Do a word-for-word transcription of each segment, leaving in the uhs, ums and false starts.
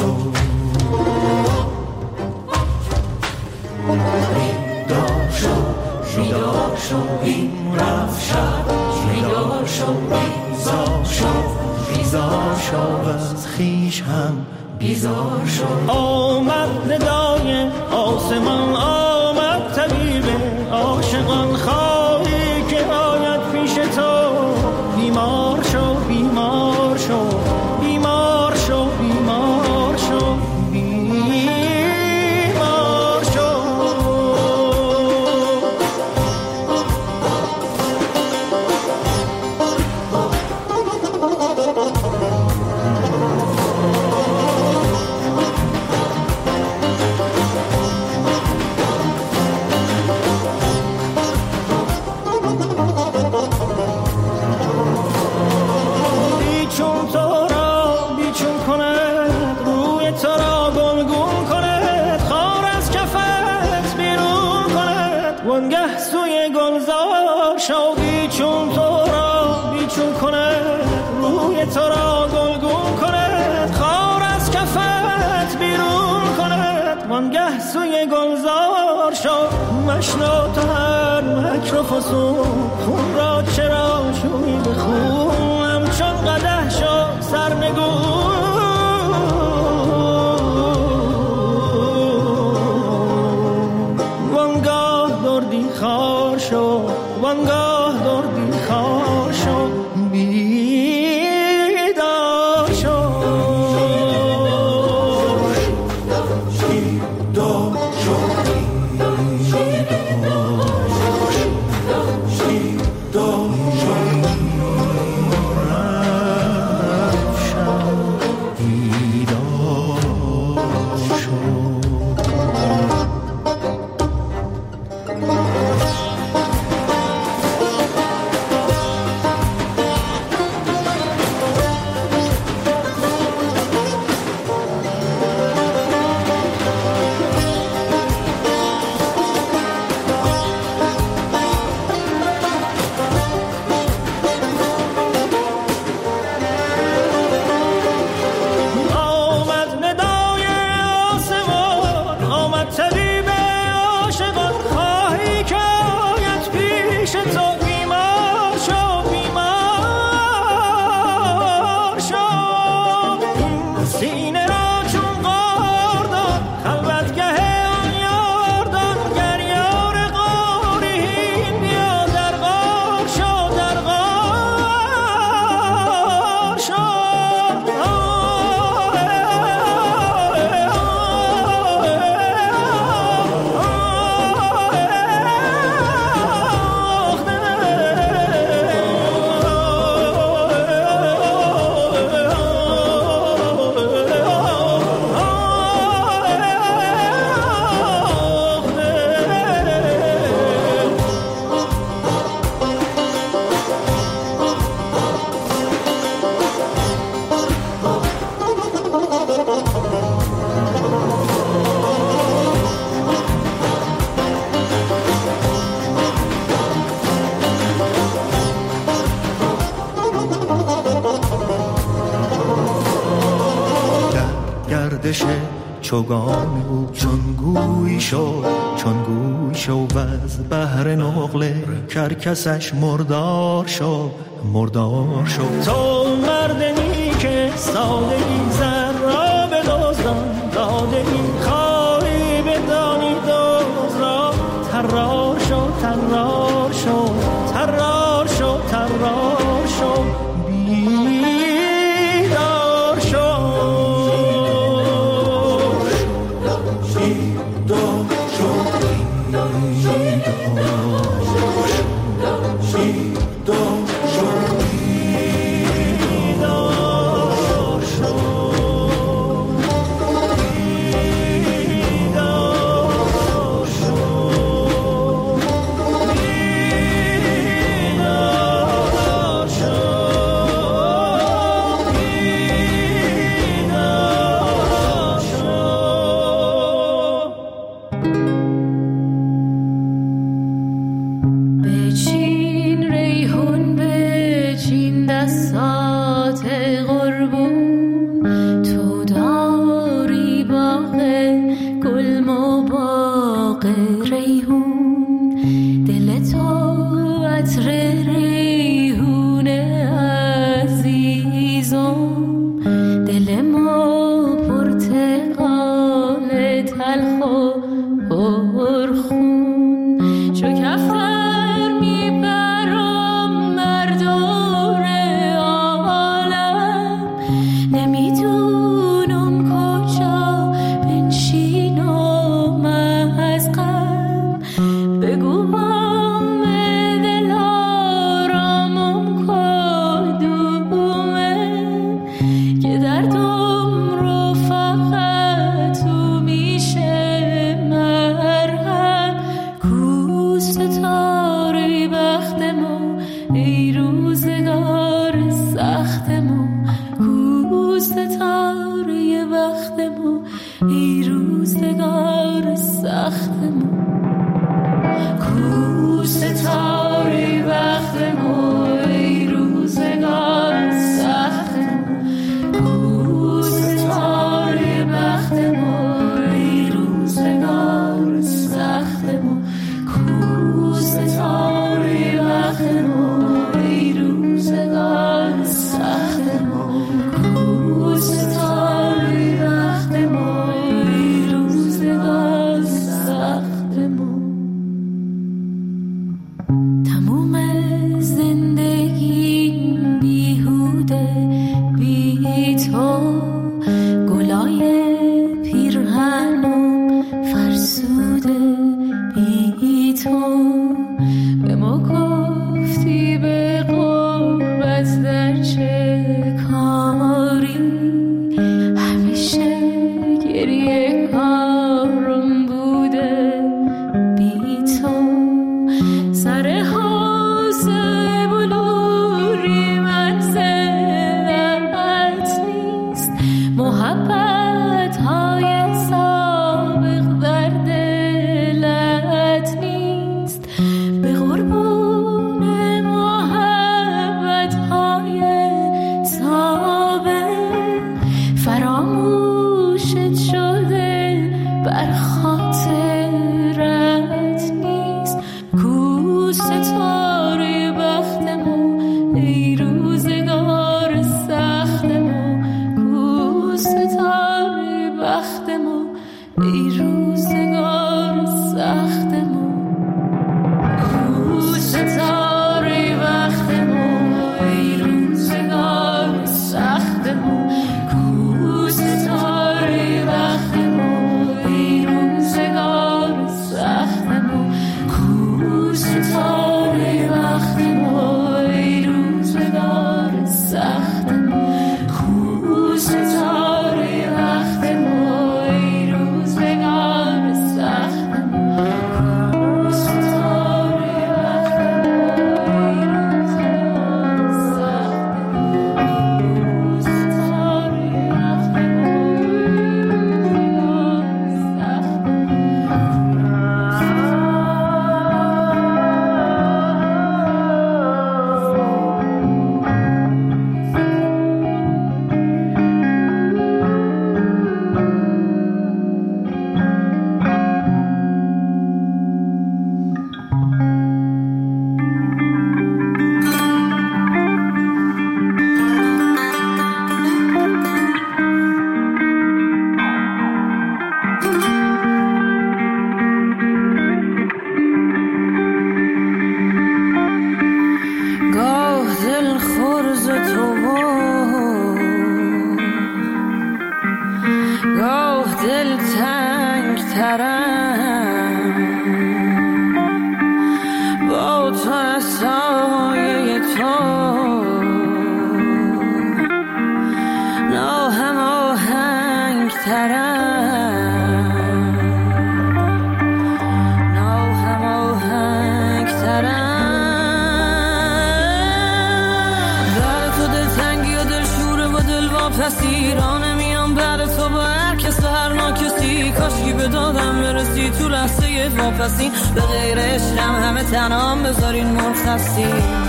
شو بیدار شو بیدار شو این رفت شب بیدار شو بیزار شو بیزار شو از خویش هم بیزار شو آمد ندای آسمان آمد طبیب عاشقان خواهی که آید پیش تو بیمار شو بیمار شو بیمار شو بیمار شو بیمار شو وانگه سوی گلزار شو بیچون تو را بیچون کند روی تو را گلگون کند خار از کفت بیرون کند وانگه سوی گلزار شو مشنو تا هر مکر و فسون خون را چرا شوی به خون همچون قدح شو سرنگون خار شو وانگاه دردی خار شو بیدار شو بیدار شو بیدار شو چوگان او چون گوی شو چون گوی شو و از بحر نقل کرکسش مردار شو مردار شو تو مردنی که سادگی زر را به دزدان دادگی خواهی بدانی دوز را ترار شو ترار شو ترار شو ترار شو بیدار شو بیدار شو ای روزگار سختمون کو ستاره وقتمون ای روزگار سختمون کو ستاره وقتمون ای روزگار سختمون کو ستاره وقتمون ای روزگار سختمون کو ستاره وقتمون ای روزگار تو لحظه واپسی به غیر عشقم همه تنام بذارین مرخصی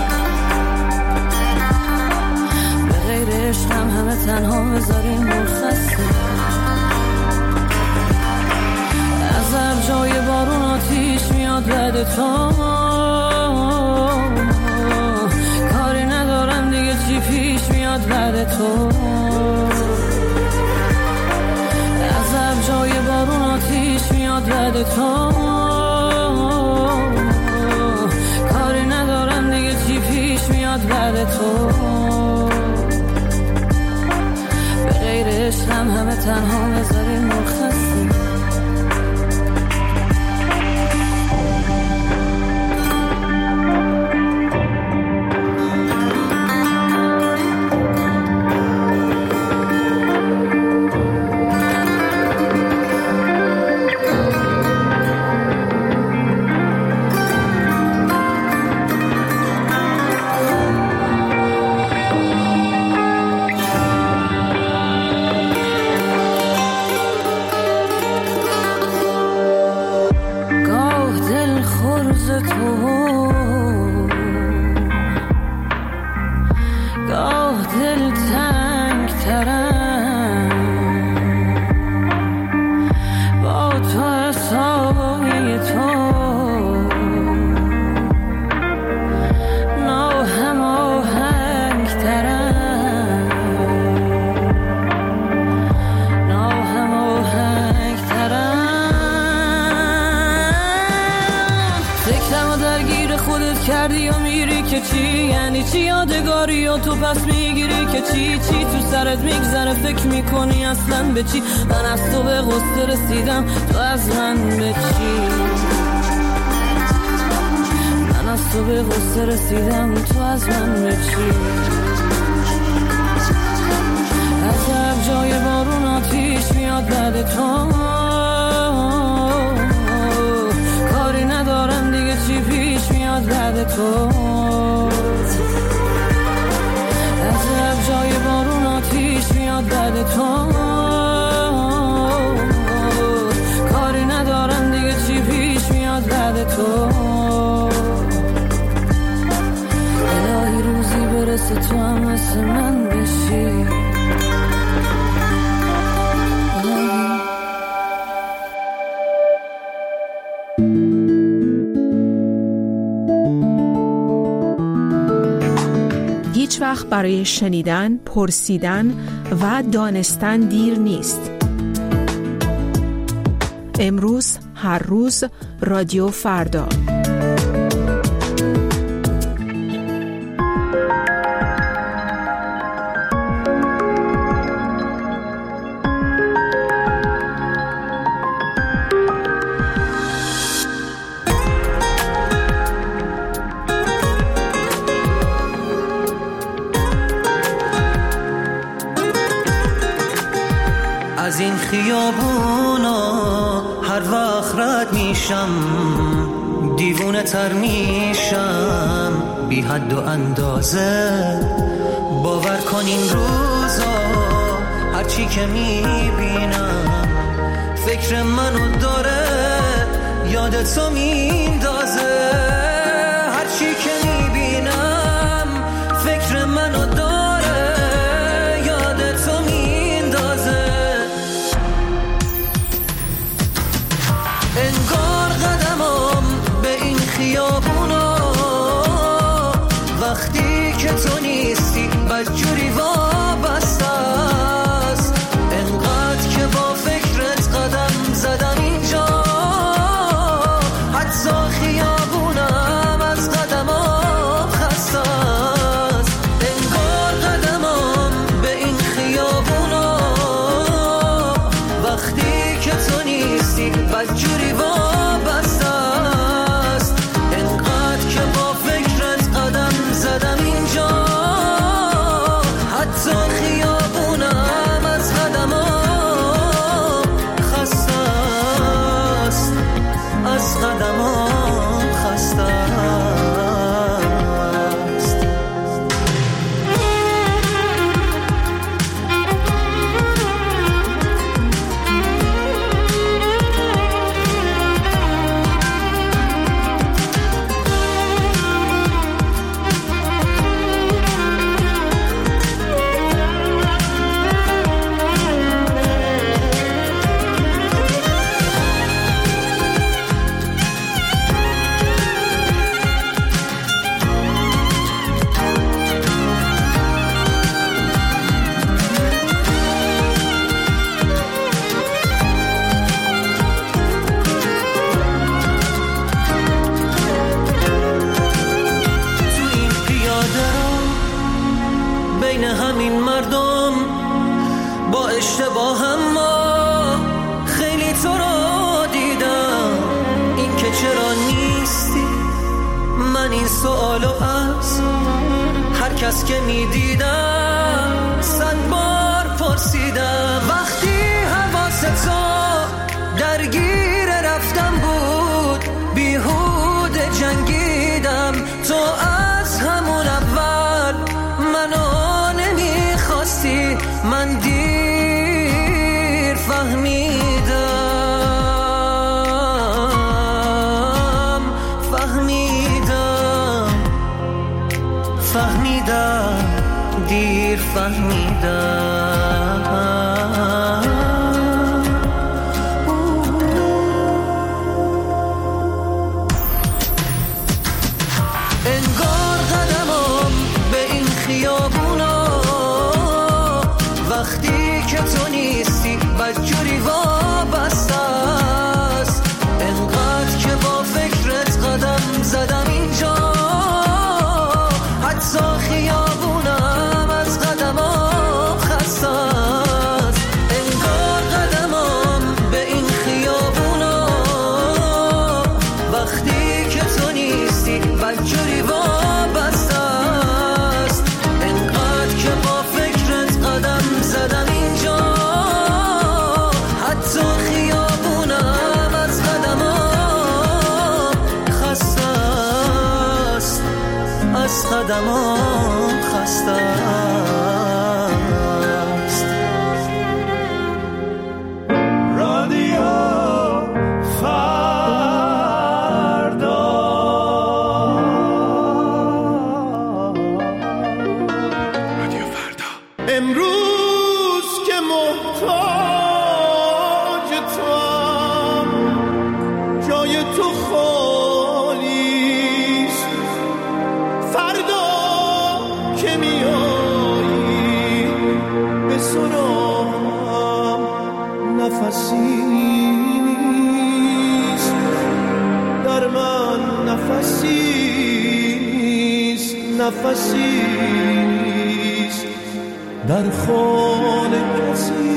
به غیر عشقم همه تنها بذارین مرخصی از هر جای بارون آتیش میاد بعد تو کاری ندارم دیگه چی پیش میاد بعد تو از هر جای بارون آتیش میاد بعد تو کاری ندارم دیگه چی پیش میاد بعد تو به غیر عشقم همه تنها بذارین مرخصی کردی و میری که چی یعنی چی یادگاری و تو پس میگیری که چی چی تو سرت میگذره فکر میکنی اصلا به چی من از تو به غصه رسیدم تو از من به چی من از تو به غصه رسیدم تو از من به چی از هر جای بارون آتیش میاد بعد تو کاری ندارم دیگه چی پیش میاد بعد تو از هر جای بارون آتیش میاد بعد تو کاری ندارم دیگه چی پیش میاد بعد تو الهی روزی برسه تو هم مثل من بشی هیچ وقت برای شنیدن، پرسیدن و دانستن دیر نیست. امروز هر روز رادیو فردا. از این خیابونا هر وقت رد میشم دیوونه تر میشم بی حد و اندازه. باور کن این روزا هرچی که میبینم فکر منو داره یاد تو میندازه. هرچی که میبینم فکر منو داره یاد تو میندازه. انگار قدمم به این خیابونا وقتی که تو نیستی بدجوری وابسته است. انقدر که با فکرت قدم زدم اینجا حتی خیابونم از قدمم خسته است. انگار قدمم به این خیابونا وقتی که تو نیستی بدجوری وابسته است. انقدر که با فکرت قدم زدم اینجا حتی خیابونم از قدمم خسته است. از قدمم خسته است. بین همین مردم با اشتباه ما خیلی تو رو دیدم. این که چرا نیستی من این سوالو از هر کس که میدیدم صد بار پرسیدم. وقتی حواست تو درگیر رفتم بود بیهوده جنگیدم. تو از همون اول منو نمیخواستی. من دیر فهمیدم فهمیدم فهمیدم دیر فهمیدم. انگار قدمم به این خیابونا وقتی که تو نیستی بدجوری وابسته است. انقدر که با فکرت قدم زدم اینجا حتی خیابونم از قدمم خسته است. انگار قدمم به این خیابونا وقتی که تو نیستی بدجوری وابسته است. انقدر که با فکرت قدم زدم اینجا حتی خیابونم از قدمم خسته است. از قدمم خسته است. رادیو فردا. رادیو فردا. امروز که محتاج توام جای تو خالیست. فردا که میایی به سرام نفسی کسیست، نفسیست، در خانه کسی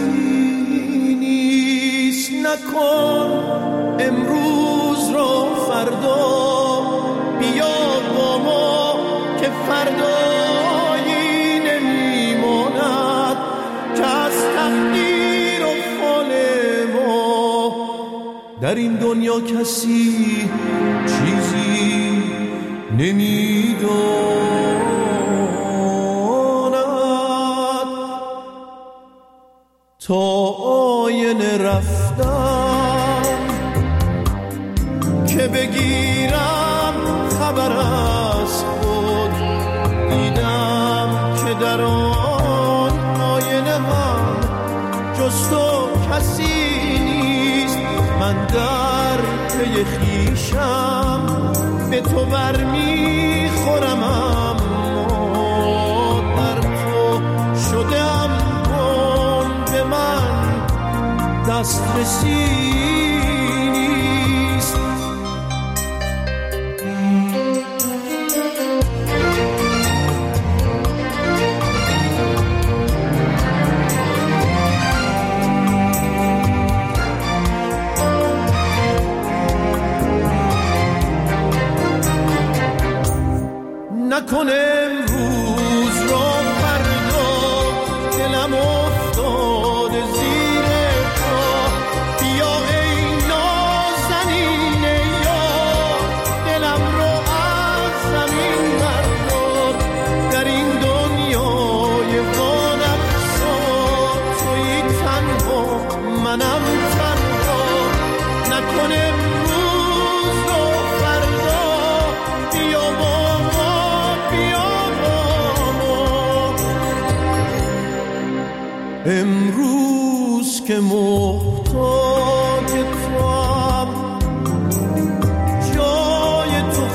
نیست. نکن امروز را فردا، بیا با ما که فردایی نمیماند که از تقدیر و فال ما. در این دنیا کسی چیزی نمیداند. تا آینه رفتم که بگیرم خبر از خود، دیدم که در آن آینه هم جز تو کسی نیست. من در پی خویشم به تو برمیخورم، اما در تو شدم گم، به من دسترسی نیست. نکن امروز را فردا، دلم افتاده زیر پا. بیا ای نازنین یار، دلم رو از زمین بردار. در این دنیای وانفسا تویی تنها، منم تنها. نکن امروز را فردا، بیا با امروز که محتاج توام، جای تو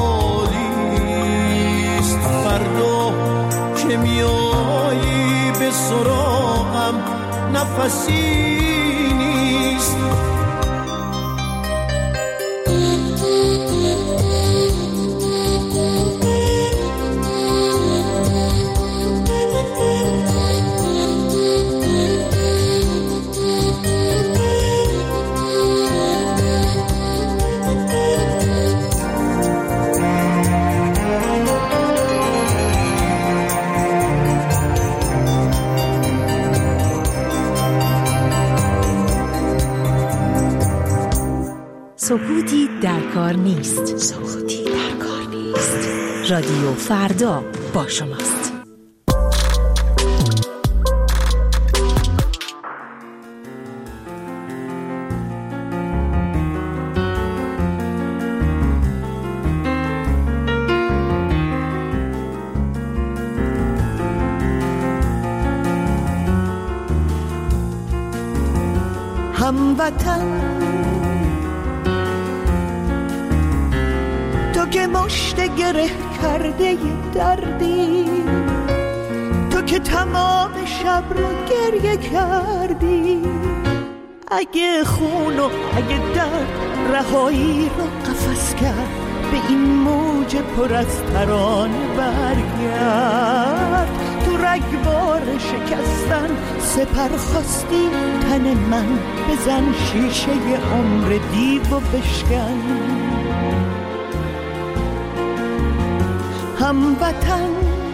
خالیست. فردا که میایی به سراغم، نفسی نیست. سکوتی در کار نیست. سکوتی در کار نیست. رادیو فردا با شماست. هموطن، تو که مشت گره کرده دردی، تو که تمام شب رو گریه کردی. اگه خون و اگه درد رهایی رو قفس کرد، به این موج پر از ترانه برگرد. تو رگبار شکستن سپر خواستی تن من، بزن شیشه عمر دیو و بشکن. هموطن،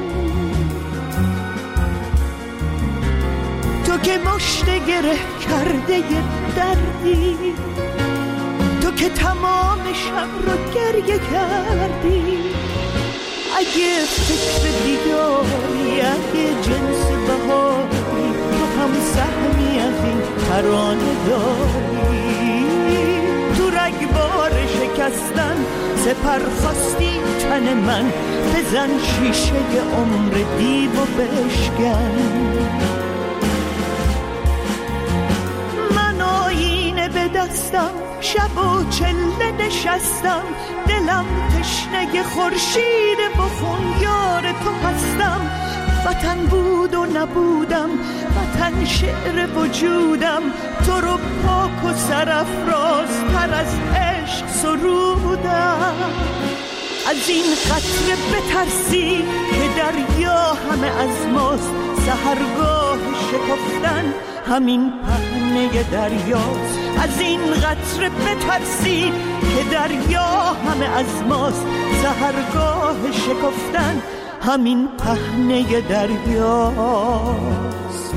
تو که مشت گره کرده دردی، تو که تمام شب رو گریه کردی. اگه فکر دیداری، اگه جنس بهاری، تو هم سهمی از این ترانه داری. تو رگبار شکستن سپر خواستی تن من، بزن شیشه عمر دیو و بشکن. من آینه به دستم، شب و چله نشستم، دلم تشنه خورشید بخون یار تو هستم. وطن بود و نبودم، وطن شعر وجودم، تو رو پاک و سرافراز تر از عشق سرودم. از این قطره بترسی که دریا همه از ماست. سحرگاه شکفتن همین پهنه دریاست. از این قطره بترسی که دریا همه از ماست. سحرگاه شکفتن همین پهنه دریاست.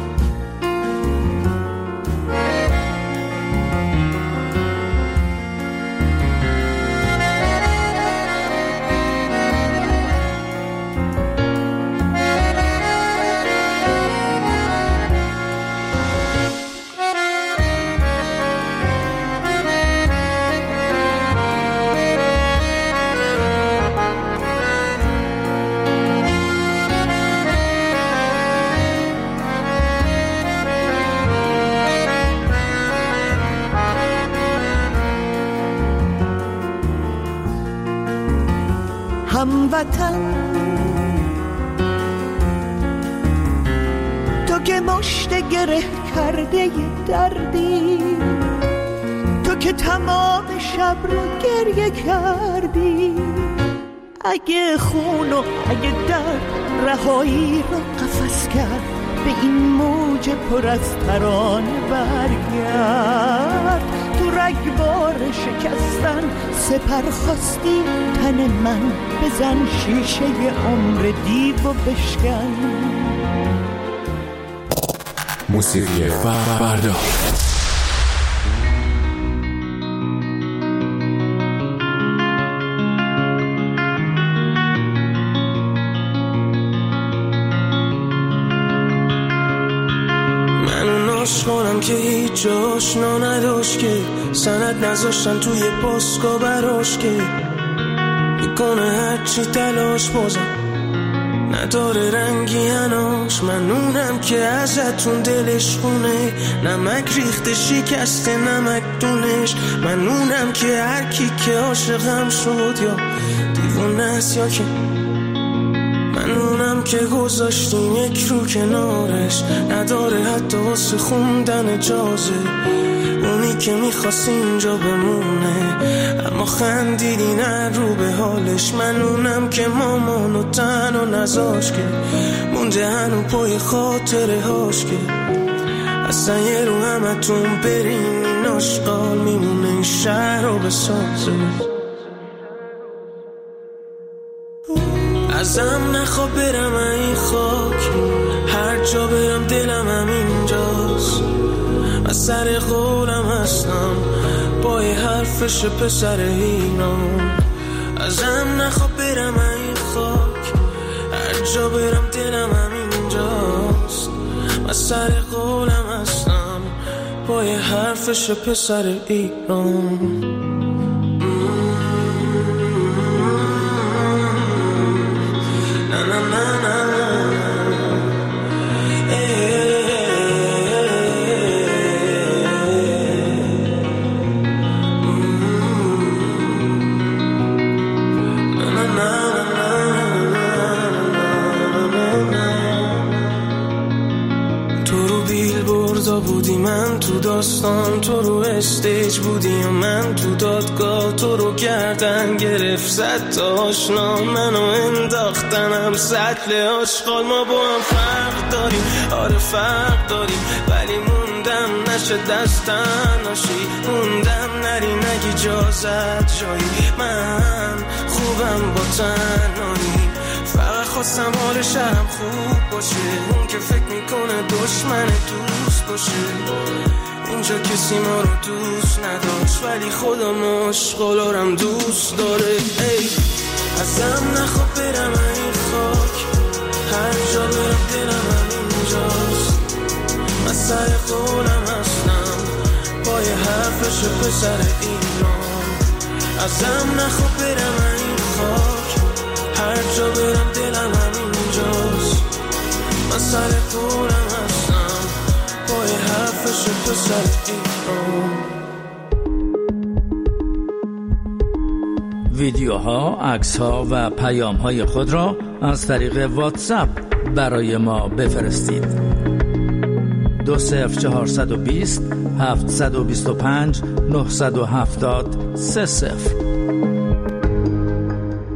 هموطن تو که مشت گره کرده دردی، تو که تمام شب رو گریه کردی. اگه خون و اگه درد رهایی رو قفس کرد، به این موج پر از ترانه برگرد. تو رگبار شکستن سپر خواستی تن من، بزن شیشه عمر دیو و بشکن. موسیقی فردا. کنم که هیچ آشنا نداشت، که سند نذاشتن توی پاسکا براش، که میکنه هرچی تلاش بازم نداره رنگی هناش. من اونم که ازتون دلش خونه، نمک ریخته شکسته نمک دونش. من اونم که هر کی که عاشقم شد یا دیوونه است یا که من اونم که گذاشتیم یک رو کنارش، نداره حتی واسه خوندن اجازه. اونی که میخواست اینجا بمونه اما خندیدی نه رو به حالش. من اونم که مامانو تنها نذاش، که مونده هنو پای خاطره هاش، که اصلا یه رو همتون برین این آشقال میمونه این شهر رو بسازه. ازم نخوا برم این خاک، هر جا برم دلم هم اینجاست. من سر قولم هستم با یه حرفش پسر ایران. ازم نخوا برم این خاک، هر جا برم دلم هم اینجاست. من سر قولم هستم با یه حرفش پسر ایران. بودی من تو داستان، تو رو استیج بودی و من تو دادگاه. تو رو گردن گرفت زد تا آشنا، منو انداختنم سطل آشغال. ما با هم فرق داریم، آره فرق داریم، ولی موندم نشه دستن ناشی. موندم نری نگی اجازت جایی، من خوبم با تنهایی. فقط خواستم حال شهرم خوب باشه، اون که فکر میکنه دشمن دوست باشه. اینجا کسی ما رو دوست نداشت، ولی خدا مشغولارم دوست داره. ای ازم نخواه برم این خاک، هر جا برم دلم هم اینجاست. من سر قولم هستم با یه حرفش پسر ایران. ازم نخواه برم این خاک، هر جا برم دلم هم اینجاست. من سر قولم هستم با یه حرفش پسر ایران. ویدیوها، عکس‌ها و پیام‌های خود را از طریق واتساپ برای ما بفرستید. دو صفر چهارصد و بیست هفتصد و بیست و پنج نهصد و هفتاد سه صفر.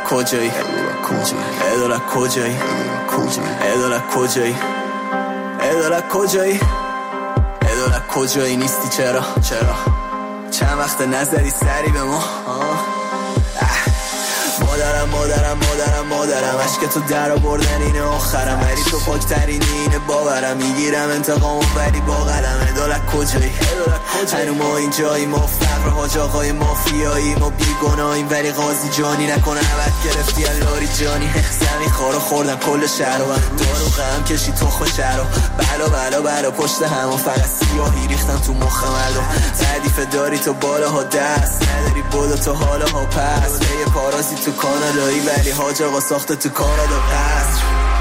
کجایی ادالت کجایی ادالت کجایی ادالت کجایی ادالت کجایی نیستی چرا چرا چند وقت نظری سری به ما مادرم مادرم مادرم مادرم عشق تو در آوردن اینه آخرم ولی تو پاکترینی اینه باورم میگیرم انتقامو ولی با قلم ادالت کجایی هنو ما اینجایی ما فقر حاج آقای مافیایی ما بیگناهیم ولی قاضی جانی نکنه عبد گرفتی الاری جانی زمین خارو خوردن کل شهر و دارو غم کشی تو خوش شهر بلا بلا بلا پشت هم و فقط سیاهی ریختم تو مخ مردم تعریف داری تو بالاها دست نداری بودا تو حالاها پس به یه پارازی تو کانادایی ولی حاج آقا ساخته تو کانادا قصر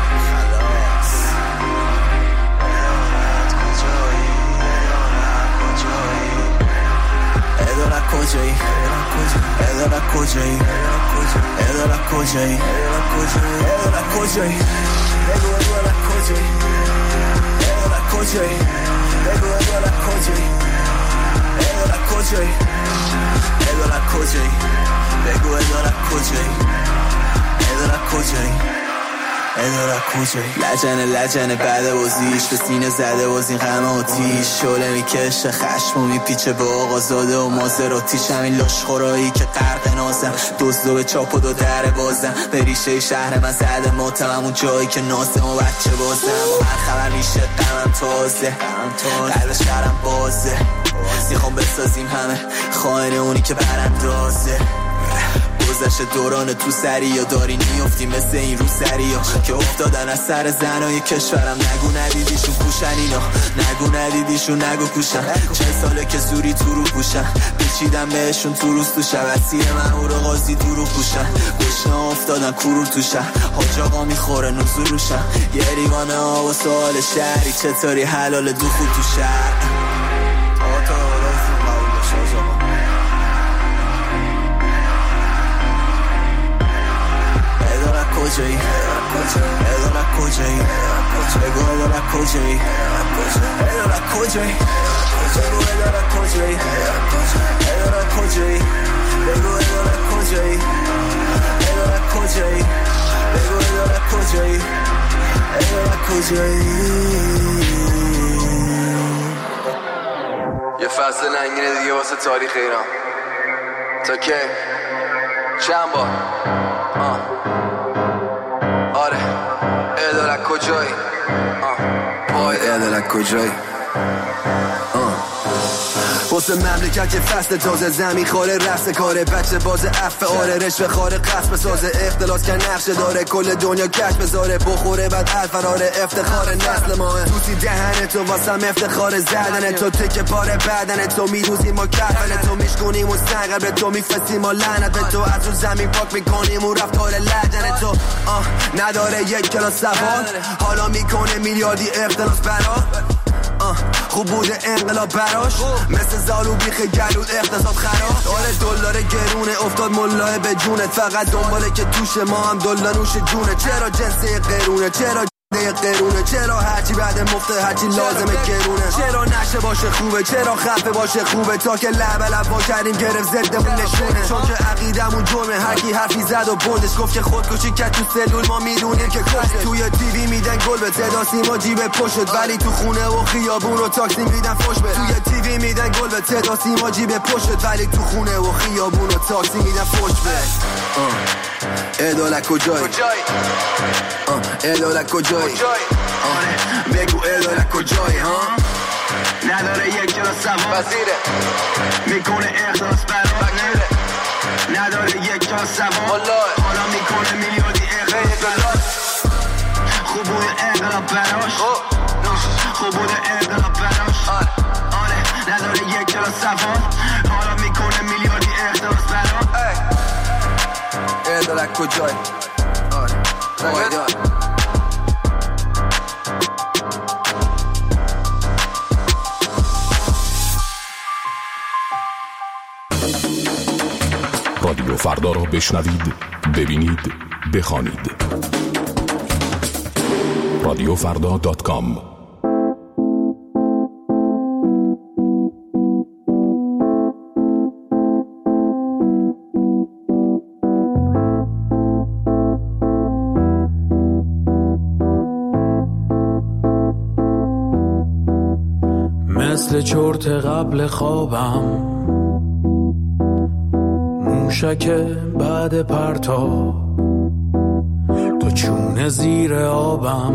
ادالت کجایی ادالت کجایی ادالت کجایی ادالت کجایی بگو ادالت کجایی ادالت کجایی بگو ادالت کجایی ادالت کجایی ادالت کجایی بگو ادالت کجایی ادالت کجایی ادالت کجایی لجنه لجنه بعد بازیش به سینه زده باز این غم آتیش شعله میکشه خشم و میپیچه به آقا زاده و مازراتیش همین لاشخورایی که غرق نازم دزدو به چاپ و دو در بازم به ریشه شهر من زده ماتم اون جایی که نازم و بچه بازم هر خبر میشه غمم تازه قلب شهرم بازه میخوام بسازیم همه خائن اونی که براندازه گذشت دوران تو سری یا داری نیفتی مثل این رو سری ها که افتادن از سر زنای کشورم نگو ندیدیشون پوشن اینا نگو ندیدیشون نگو کوشن چه ساله که زوری تو رو پوشن بچیدم بهشون تو روز تو شبسیر من او رو قاضی تو رو پوشن گشنه افتادن کرور تو شهر حاج آقا میخوره نزول روشن یه ریوانه ها و سوال شهری چطوری حلال دخول تو شهر کجایی ادالت کجایی بگو ادالت کجایی ادالت کجایی بگو ادالت کجایی ادالت کجایی بگو ادالت کجایی ادالت کجایی بگو ادالت کجایی ادالت کجایی یه فصل ننگینه دیگه واسه تاریخ ایران تا که چند بار آه آره ادالت کجایی پای ادالت کجایی واسه مملکت یه فصل تازه زمین خاره رفت کاره بچه باز عفه آره رشوه خاره قصب سازه اختلاس که نقشه داره کل دنیا کش بذاره بخوره بعد الفراره افتخار نسل ماه توسی دهن تو واسم افتخار زدن تو تکه پاره بدن تو میروزیم و کفن تو میشکنیم و سنگر به تو میفستیم و لعنت به تو از رو زمین پاک میکنیم و رفتار لجن تو آه نداره یک کلاس سواد حالا میکنه میلیاردی اختلاس برا خوب بوده انقلاب براش مثل زالو بیخ گلود اقتصاد خراب آره دلار گرونه افتاد ملاه به جونت فقط دنباله که توش ما هم دلا نوش جونه چرا جنسه قرونه چرا قرونه چرا هرچی بعد مفته هرچی لازمه گرونه چرا نشه باشه خوبه چرا خفه باشه خوبه تا که لب لب با کردیم گرفت زدمون نشونه چون که عقیدمون جرمه هرکی حرفی زد و بندش گفت که خودکشی کرد تو سلول ما میدونیم که کشت توی تیوی میدن گل به صدا سیما جیب پشت ولی تو خونه و خیابون و تاکسی میدن فوش به توی تیوی میدن گل به صدا سیما جیب پشت ولی تو خونه و خیابون و تاکسی میدن فوش به ادالت کجایی ادالت کجایی بگو ادالت کجایی ها نداره یک کلاس سواد وزیره میکنه اخلاص برات نداره یک کلاس سواد حالا میکنه میلیاردی اخلاص خوب بوده انقلاب براش خوب بوده انقلاب براش آره نداره یک کلاس سواد حالا میکنه میلیاردی اخلاص براش ادالت کجایی آره رادیو فردا را بشنوید، ببینید، بخوانید. رادیو فردا دات کام مثل چرت قبل خوابم، موشک بعد پرتاب، تو چونه زیر آبم،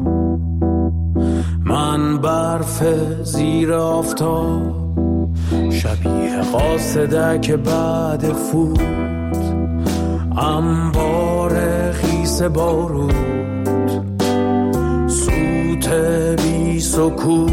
من برف زیر آفتاب، شبیه قاصدک بعد فوت، انبار خیس بارود، سوت بی سکوت،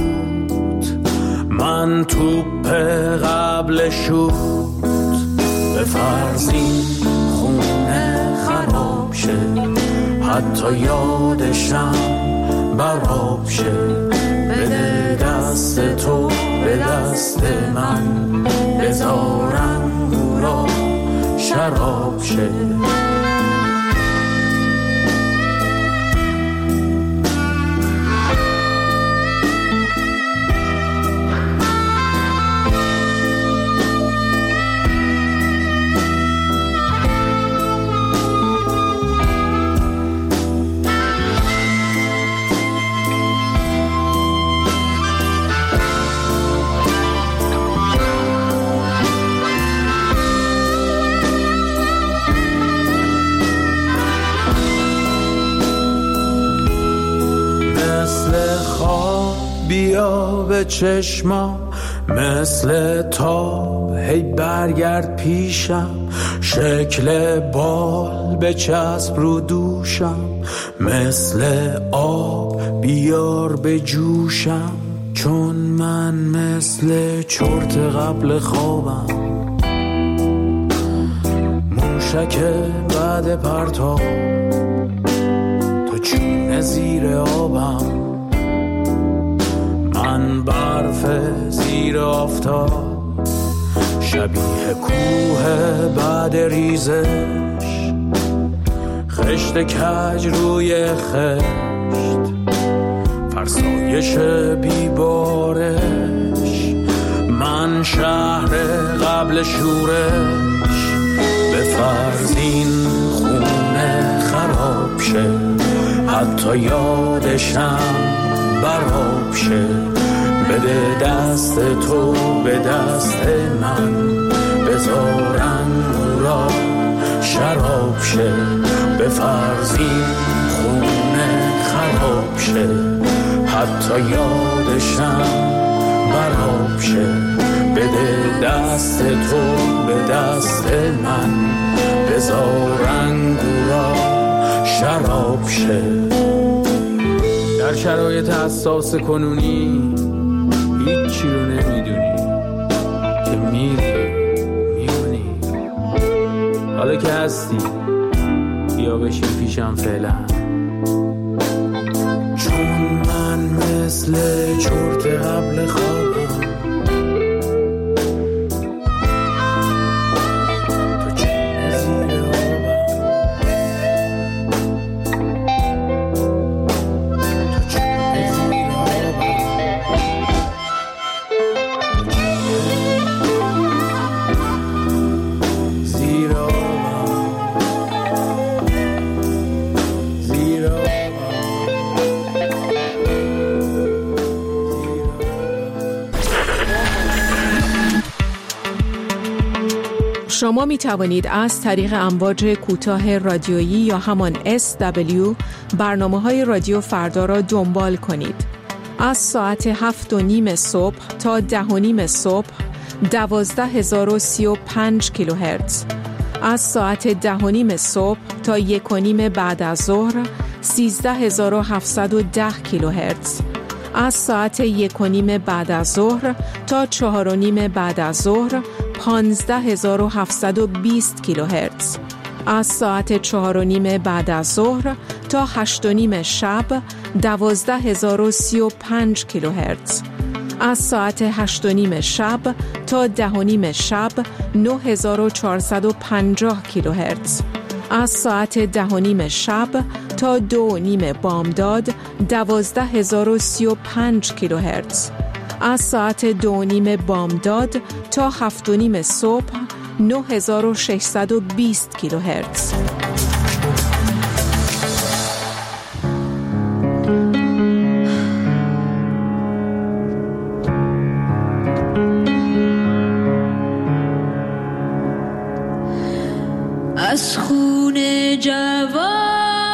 من توپ قبل شوت، به فرزین خونه خراب شه، حتی یادشم براب شه، بده دست تو به دست من، بذارم گورا شراب شه. بیا به چشمام مثل تاب، هی برگرد پیشم، شکل بال به چسب رو دوشم، مثل آب بیار به جوشم، چون من مثل چرت قبل خوابم، موشک بعد پرتاب، تو چونه زیر آبم، من برف زیر آفتاب، شبیه کوه بعد ریزش، خشت کج روی خشت، فرسایش بیبارش، من شهر قبل شورش، به فرزین خونه خراب شه، حتی یادشم براب شه، بده دست تو به دست من، بذارم را شراب شه، به فرزین خونه خراب شه، حتی یادشم براب شه، بده دست تو به دست من، بذارم را شراب شه. در شرایط حساس کنونی هیچی رو نمیدونی که میری میمونی، حالا که هستی بیا بشین پیشم فعلا، چون من مثل چرت قبل خوابم، شما می توانید از طریق امواج کوتاه رادیویی یا همان اس دبلیو برنامه های رادیو فردا را دنبال کنید. از ساعت هفت و نیم صبح تا ده و نیم صبح دوازده هزار و سی و پنج کیلوهرتز، از ساعت ده و نیم صبح تا یک و نیم بعد از ظهر سیزده هزار و هفتصد و ده کیلوهرتز، از ساعت یک و نیم بعد از ظهر تا چهار و نیم بعد از ظهر پانزده هزار و هفتصد و بیست کیلوهرتز، از ساعت چهار و نیم بعد از ظهر تا هشت و نیم شب دوازده هزار و سی و پنج کیلوهرتز، از ساعت هشت و نیم شب تا ده و نیم شب نه هزار و چهارصد و پنجاه کیلوهرتز، از ساعت ده و نیم شب تا دو و نیم بامداد دوازده هزار و سی و پنج کیلوهرتز، از ساعت دو و نیم بامداد تا هفت و نیم صبح نه هزار و ششصد و بیست کیلوهرتز. از خون جوان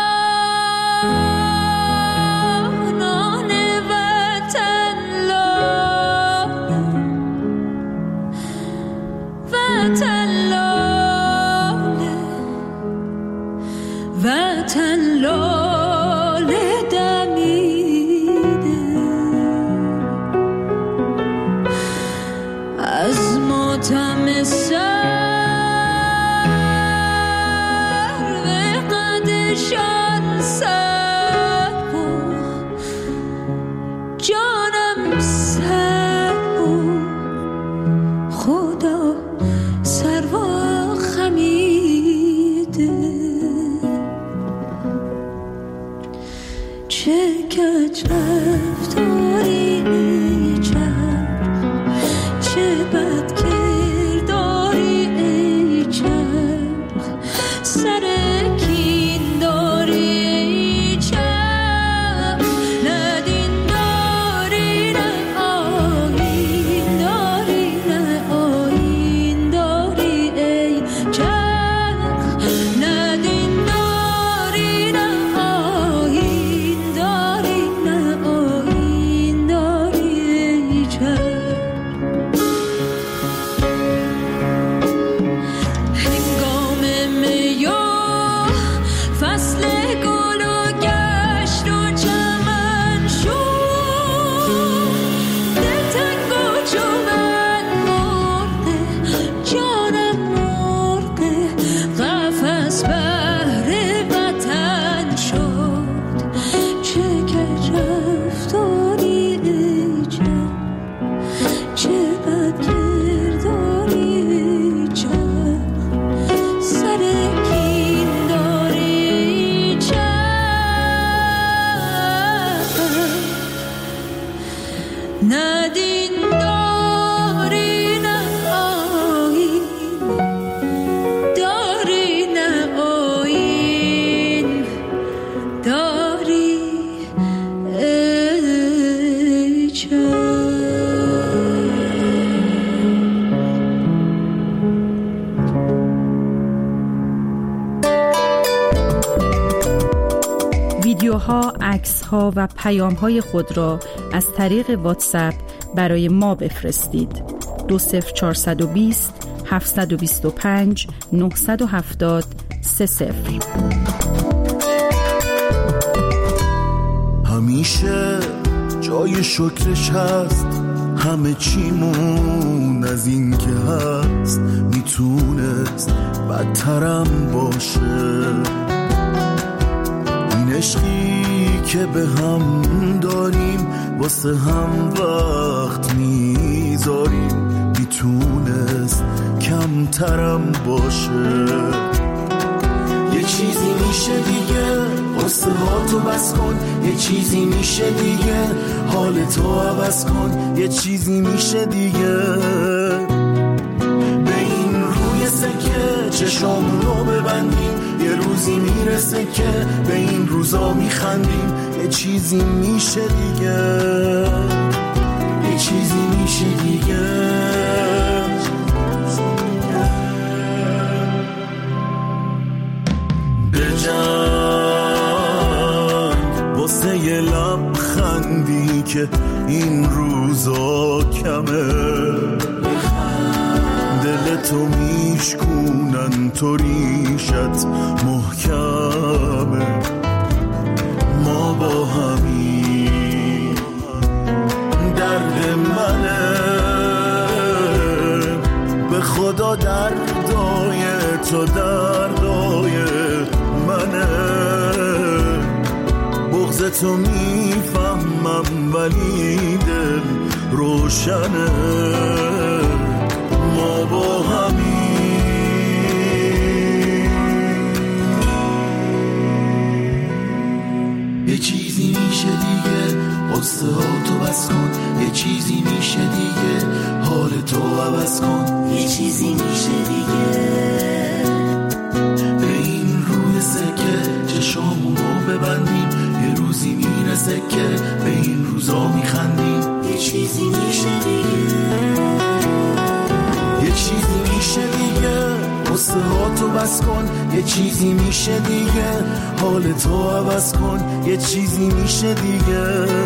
ویدیوها، عکس‌ها و پیام‌های خود را از طریق واتساپ برای ما بفرستید. دو صفر چهارصد و بیست هفتصد و بیست و پنج نهصد و هفتاد سه صفر. همیشه جای شکرش هست، همه چیمون از این که هست میتونست بدترم باشه. این عشقی که به هم داریم واسه هم وقت میذاریم میتونست کمترم باشه. یه چیزی میشه دیگه قصه ها تو بس کن، یه چیزی میشه دیگه حال تو عوض کن، یه چیزی میشه دیگه به این روی سکه چشامونو ببندیم، یه روزی میرسه که به این روزا میخندیم. یه چیزی میشه دیگه، یه چیزی میشه دیگه. بجنگ واسه یه لبخندی که این روزا کمه، دلتو میشکونن تو ریشت محکمه. ما با همین درد منه، به خدا دردای تو دردای منه. بغض تو میفهمم ولی دل روشنه. ما با همین یه چیزی میشه دیگه قصه ها تو بس کن، یه چیزی میشه دیگه حال تو عوض کن، یه چیزی میشه دیگه به این روی سکه چشامونو ببندیم، یه روزی میرسه که به این روزا میخندیم. یه چیزی میشه دیگه، یه چیزی میشه دیگه قصه ها تو تو بس کن یه چیزی میشه دیگه، حال تو عوض کن یه چیزی میشه دیگه.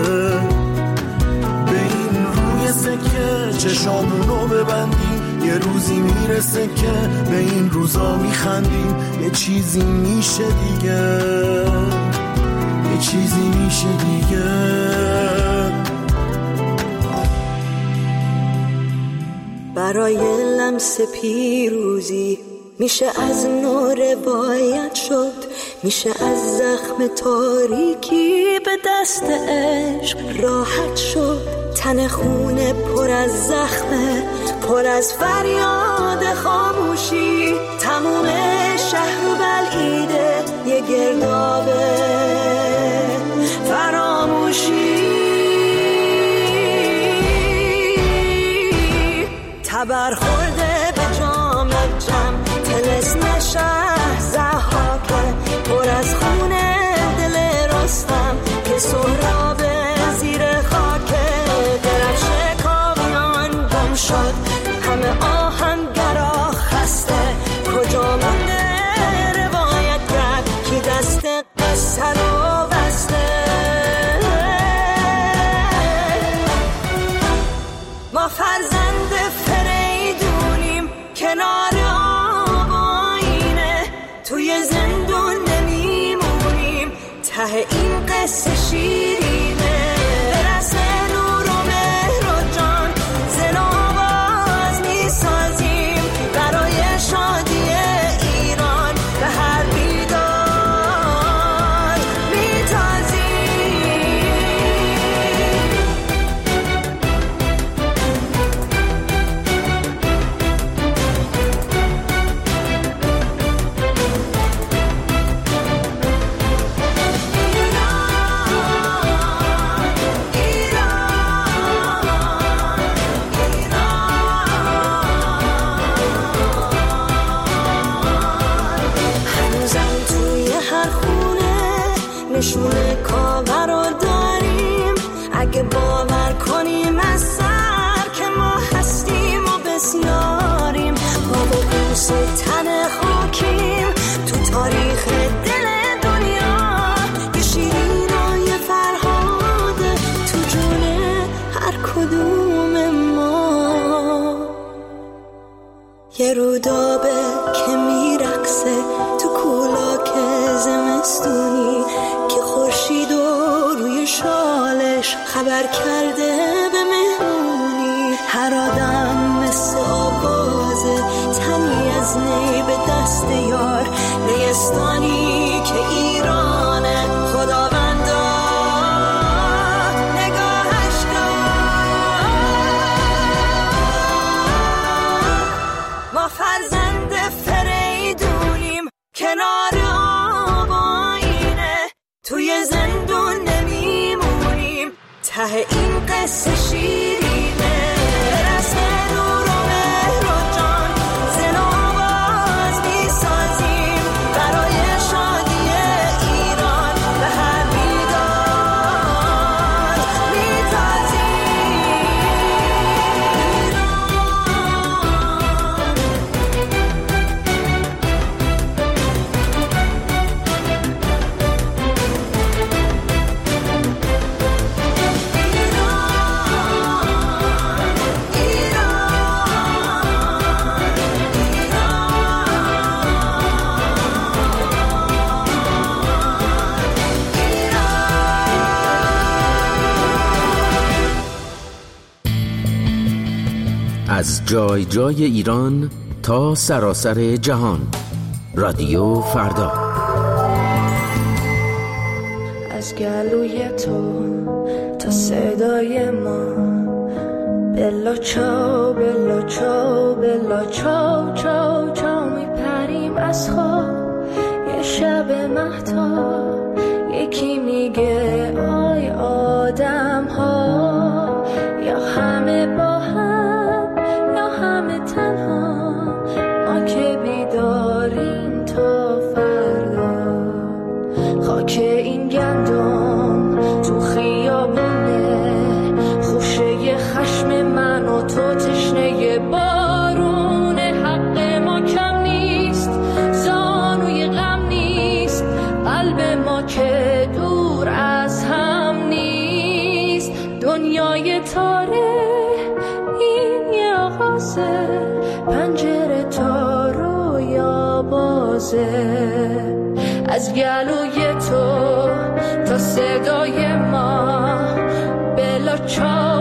به این روی سکه چشامونو ببندیم، یه روزی میرسه که به این روزا میخندیم. یه چیزی میشه دیگه، یه چیزی میشه دیگه. برای لمس پیروزی میشه از نو روایت شد، میشه از زخم تاریکی به دست عشق راحت شد. تن خونه پر از زخمه، پر از فریاد خاموشی، تموم شهر و بلعیده یه گردابه فراموشی. تبر خورده به جام جم، تلسم شهر زحاکه، پر از خونه دل رستم که سهراب زیر خاکه. درفش کاویان گم شد، همه آهنگرا خسته، کجا مونده روایتگر کی دست قصه رو بسته. ما فرزند فریدونیم کنار آب آینه، توی زندون نمیمونیم ته این قصه شیرینه. برس نور و مهر و جان زن و آواز میسازیم برای شادی ایران، به هر بیدار میتازیم. نشونه کاور رو داریم، اگه باور کنیم از سر که ما هستیم و بسیاریم. ما با بوس تن خاکیم تو تاریخ دل دنیا، یه شیرین و یه فرهاده تو جون هر کدوم ما. یه رودابه که میرقصه تو کولاک زمستونی، که خورشید و روی شالش خبر کرده به مهمونی. هر آدم مثل آوازه، تنی از نی به دست یار، نیستانی که ایرانه خداوندا نگاهش دار. ما فرزند فریدونیم کنار آب آینه، توی زندون نمیمونیم ته این قصه شیرینه. برس نور و مهر و جان زن و آواز میسازیم برای شادی ایران، به هر بیدار میتازیم. از جای جای ایران تا سراسر جهان، رادیو فردا. از گلوی تو تا صدای ما، بلا چاو بلا چاو بلا چاو چاو چاو میپریم از خواب. یه شب مهتاب یکی میگه آی آدم ها، یا همه با هم یا همه تنها، ما که بیداریم تا فردا. خاک این گندم تو خیابونه، خوشه خشم من و تو تشنه بارونه. حق ما کم نیست آغازه، پنجره تا رویا بازه. از گلوی تو تا صدای ما بلا چا